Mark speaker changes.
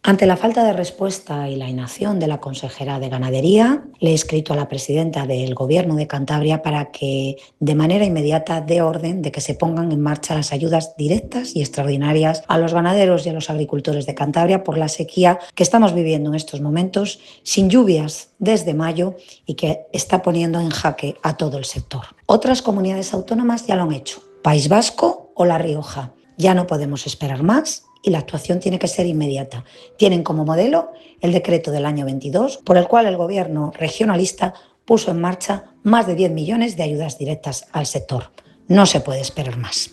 Speaker 1: Ante la falta de respuesta y la inacción de la consejera de Ganadería, le he escrito a la presidenta del Gobierno de Cantabria para que de manera inmediata dé orden de que se pongan en marcha las ayudas directas y extraordinarias a los ganaderos y a los agricultores de Cantabria por la sequía que estamos viviendo en estos momentos, sin lluvias desde mayo y que está poniendo en jaque a todo el sector. Otras comunidades autónomas ya lo han hecho, País Vasco o La Rioja. Ya no podemos esperar más y la actuación tiene que ser inmediata. Tienen como modelo el decreto del año 22, por el cual el Gobierno regionalista puso en marcha más de 10 millones de ayudas directas al sector. No se puede esperar más.